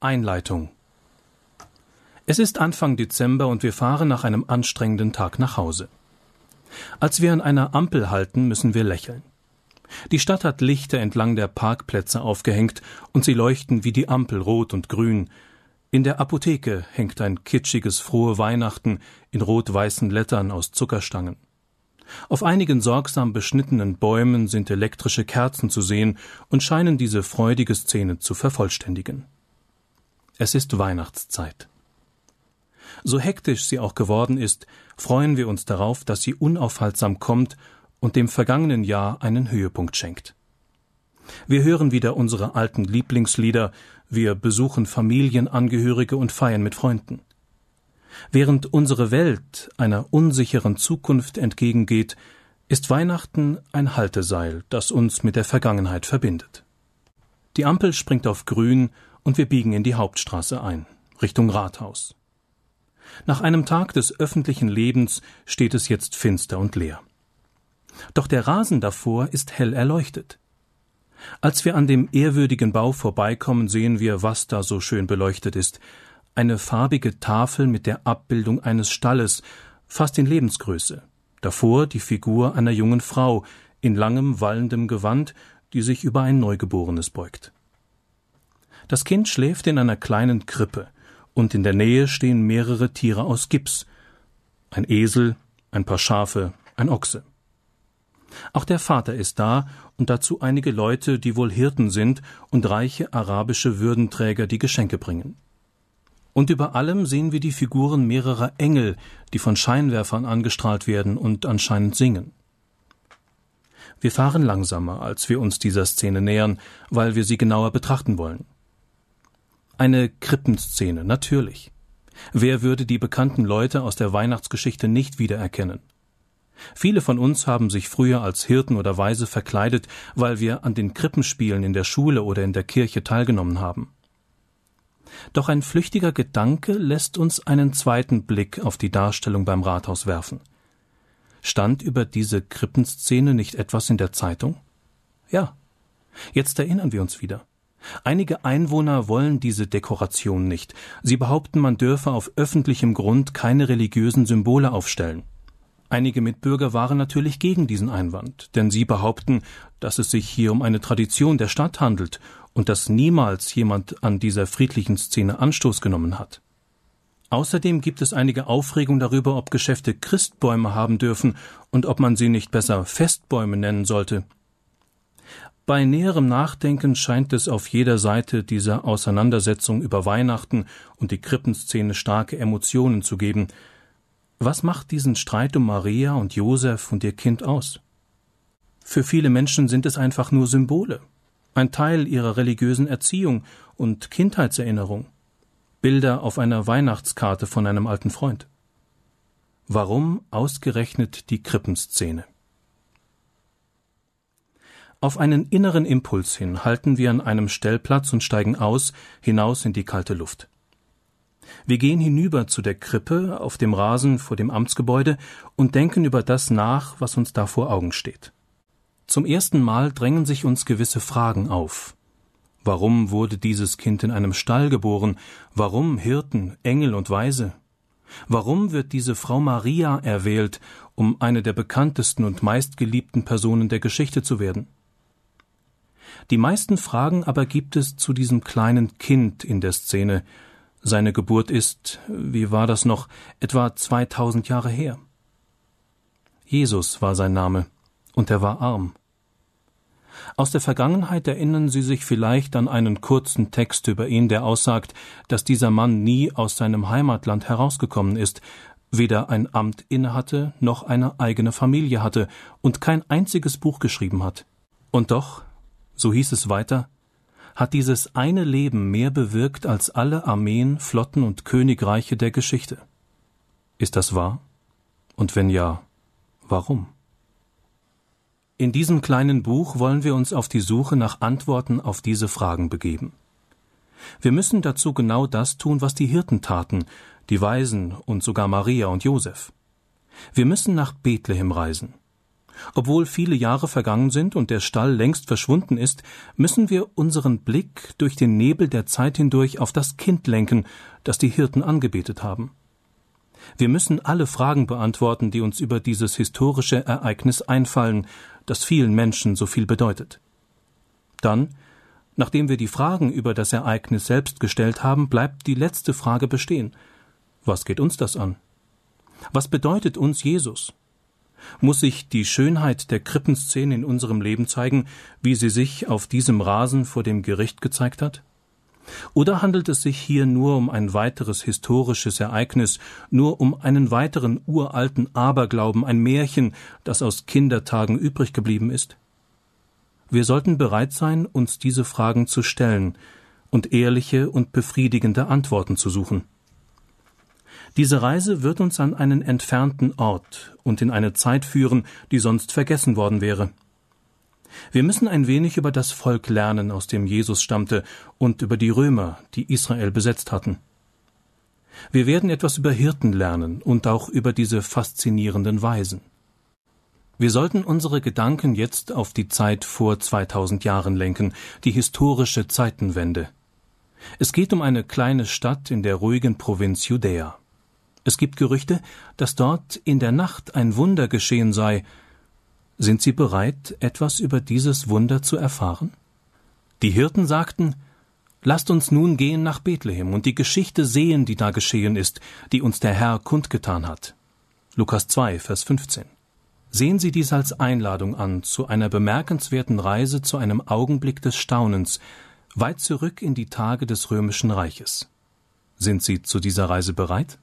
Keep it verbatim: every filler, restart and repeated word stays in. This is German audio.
Einleitung. Es ist Anfang Dezember und wir fahren nach einem anstrengenden Tag nach Hause. Als wir an einer Ampel halten, müssen wir lächeln. Die Stadt hat Lichter entlang der Parkplätze aufgehängt und sie leuchten wie die Ampel rot und grün. In der Apotheke hängt ein kitschiges Frohe Weihnachten in rot-weißen Lettern aus Zuckerstangen. Auf einigen sorgsam beschnittenen Bäumen sind elektrische Kerzen zu sehen und scheinen diese freudige Szene zu vervollständigen. Es ist Weihnachtszeit. So hektisch sie auch geworden ist, freuen wir uns darauf, dass sie unaufhaltsam kommt und dem vergangenen Jahr einen Höhepunkt schenkt. Wir hören wieder unsere alten Lieblingslieder, wir besuchen Familienangehörige und feiern mit Freunden. Während unsere Welt einer unsicheren Zukunft entgegengeht, ist Weihnachten ein Halteseil, das uns mit der Vergangenheit verbindet. Die Ampel springt auf grün und wir biegen in die Hauptstraße ein, Richtung Rathaus. Nach einem Tag des öffentlichen Lebens steht es jetzt finster und leer. Doch der Rasen davor ist hell erleuchtet. Als wir an dem ehrwürdigen Bau vorbeikommen, sehen wir, was da so schön beleuchtet ist. Eine farbige Tafel mit der Abbildung eines Stalles, fast in Lebensgröße. Davor die Figur einer jungen Frau in langem, wallendem Gewand, die sich über ein Neugeborenes beugt. Das Kind schläft in einer kleinen Krippe, und in der Nähe stehen mehrere Tiere aus Gips. Ein Esel, ein paar Schafe, ein Ochse. Auch der Vater ist da und dazu einige Leute, die wohl Hirten sind und reiche arabische Würdenträger, die Geschenke bringen. Und über allem sehen wir die Figuren mehrerer Engel, die von Scheinwerfern angestrahlt werden und anscheinend singen. Wir fahren langsamer, als wir uns dieser Szene nähern, weil wir sie genauer betrachten wollen. Eine Krippenszene, natürlich. Wer würde die bekannten Leute aus der Weihnachtsgeschichte nicht wiedererkennen? Viele von uns haben sich früher als Hirten oder Weise verkleidet, weil wir an den Krippenspielen in der Schule oder in der Kirche teilgenommen haben. Doch ein flüchtiger Gedanke lässt uns einen zweiten Blick auf die Darstellung beim Rathaus werfen. Stand über diese Krippenszene nicht etwas in der Zeitung? Ja, jetzt erinnern wir uns wieder. Einige Einwohner wollen diese Dekoration nicht. Sie behaupten, man dürfe auf öffentlichem Grund keine religiösen Symbole aufstellen. Einige Mitbürger waren natürlich gegen diesen Einwand, denn sie behaupten, dass es sich hier um eine Tradition der Stadt handelt und dass niemals jemand an dieser friedlichen Szene Anstoß genommen hat. Außerdem gibt es einige Aufregung darüber, ob Geschäfte Christbäume haben dürfen und ob man sie nicht besser Festbäume nennen sollte. Bei näherem Nachdenken scheint es auf jeder Seite dieser Auseinandersetzung über Weihnachten und die Krippenszene starke Emotionen zu geben. Was macht diesen Streit um Maria und Josef und ihr Kind aus? Für viele Menschen sind es einfach nur Symbole, ein Teil ihrer religiösen Erziehung und Kindheitserinnerung, Bilder auf einer Weihnachtskarte von einem alten Freund. Warum ausgerechnet die Krippenszene? Auf einen inneren Impuls hin halten wir an einem Stellplatz und steigen aus, hinaus in die kalte Luft. Wir gehen hinüber zu der Krippe auf dem Rasen vor dem Amtsgebäude und denken über das nach, was uns da vor Augen steht. Zum ersten Mal drängen sich uns gewisse Fragen auf. Warum wurde dieses Kind in einem Stall geboren? Warum Hirten, Engel und Weise? Warum wird diese Frau Maria erwählt, um eine der bekanntesten und meistgeliebten Personen der Geschichte zu werden? Die meisten Fragen aber gibt es zu diesem kleinen Kind in der Szene. Seine Geburt ist, wie war das noch, etwa zweitausend Jahre her. Jesus war sein Name, und er war arm. Aus der Vergangenheit erinnern Sie sich vielleicht an einen kurzen Text über ihn, der aussagt, dass dieser Mann nie aus seinem Heimatland herausgekommen ist, weder ein Amt innehatte, noch eine eigene Familie hatte und kein einziges Buch geschrieben hat. Und doch, so hieß es weiter, hat dieses eine Leben mehr bewirkt als alle Armeen, Flotten und Königreiche der Geschichte. Ist das wahr? Und wenn ja, warum? In diesem kleinen Buch wollen wir uns auf die Suche nach Antworten auf diese Fragen begeben. Wir müssen dazu genau das tun, was die Hirten taten, die Weisen und sogar Maria und Josef. Wir müssen nach Bethlehem reisen. Obwohl viele Jahre vergangen sind und der Stall längst verschwunden ist, müssen wir unseren Blick durch den Nebel der Zeit hindurch auf das Kind lenken, das die Hirten angebetet haben. Wir müssen alle Fragen beantworten, die uns über dieses historische Ereignis einfallen, das vielen Menschen so viel bedeutet. Dann, nachdem wir die Fragen über das Ereignis selbst gestellt haben, bleibt die letzte Frage bestehen. Was geht uns das an? Was bedeutet uns Jesus? Muss sich die Schönheit der Krippenszene in unserem Leben zeigen, wie sie sich auf diesem Rasen vor dem Gericht gezeigt hat? Oder handelt es sich hier nur um ein weiteres historisches Ereignis, nur um einen weiteren uralten Aberglauben, ein Märchen, das aus Kindertagen übrig geblieben ist? Wir sollten bereit sein, uns diese Fragen zu stellen und ehrliche und befriedigende Antworten zu suchen. Diese Reise wird uns an einen entfernten Ort und in eine Zeit führen, die sonst vergessen worden wäre. Wir müssen ein wenig über das Volk lernen, aus dem Jesus stammte, und über die Römer, die Israel besetzt hatten. Wir werden etwas über Hirten lernen und auch über diese faszinierenden Weisen. Wir sollten unsere Gedanken jetzt auf die Zeit vor zweitausend Jahren lenken, die historische Zeitenwende. Es geht um eine kleine Stadt in der ruhigen Provinz Judäa. Es gibt Gerüchte, dass dort in der Nacht ein Wunder geschehen sei. Sind Sie bereit, etwas über dieses Wunder zu erfahren? Die Hirten sagten: Lasst uns nun gehen nach Bethlehem und die Geschichte sehen, die da geschehen ist, die uns der Herr kundgetan hat. Lukas zwei, Vers fünfzehn. Sehen Sie dies als Einladung an zu einer bemerkenswerten Reise, zu einem Augenblick des Staunens, weit zurück in die Tage des Römischen Reiches. Sind Sie zu dieser Reise bereit?